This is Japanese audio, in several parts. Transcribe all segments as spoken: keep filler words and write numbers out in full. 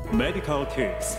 Medical Tips。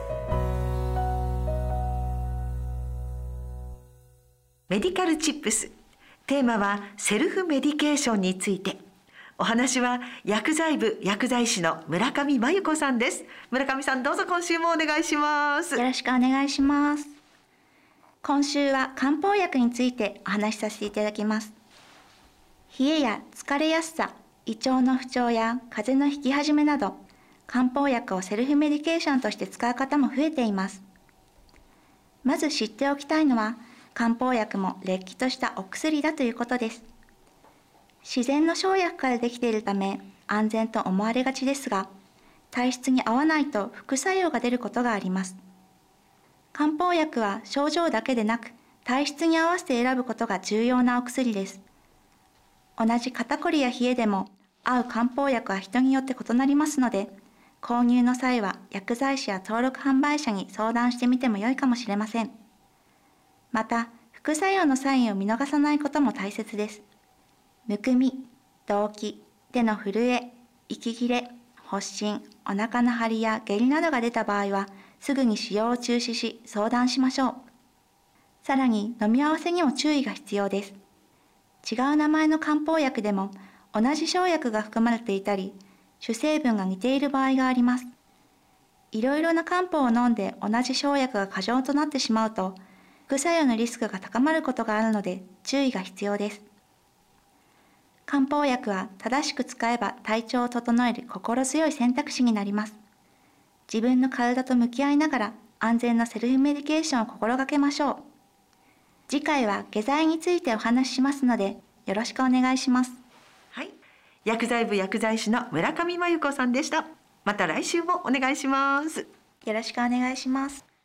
メディカルチップス、テーマはセルフメディケーションについて。お話は薬剤部薬剤師の村上真由子さんです。村上さん、どうぞ今週もお願いします。 よろしくお願いします。今週は漢方薬についてお話しさせていただきます。冷えや疲れやすさ、胃腸の不調や風邪のひき始めなど、漢方薬をセルフメディケーションとして使う方も増えています。まず知っておきたいのは、漢方薬もれっきとしたお薬だということです。自然の生薬からできているため安全と思われがちですが、体質に合わないと副作用が出ることがあります。漢方薬は症状だけでなく、体質に合わせて選ぶことが重要なお薬です。同じ肩こりや冷えでも合う漢方薬は人によって異なりますので、購入の際は薬剤師や登録販売者に相談してみても良いかもしれません。また、副作用のサインを見逃さないことも大切です。むくみ、動悸、手の震え、息切れ、発疹、お腹の張りや下痢などが出た場合は、すぐに使用を中止し相談しましょう。さらに飲み合わせにも注意が必要です。違う名前の漢方薬でも同じ生薬が含まれていたり、主成分が似ている場合があります。いろいろな漢方を飲んで同じ生薬が過剰となってしまうと、副作用のリスクが高まることがあるので注意が必要です。漢方薬は正しく使えば体調を整える心強い選択肢になります。自分の体と向き合いながら安全なセルフメディケーションを心がけましょう。次回は下剤についてお話ししますので、よろしくお願いします。 はい、薬剤部薬剤師の村上真由子さんでした。また来週もお願いします。 よろしくお願いします。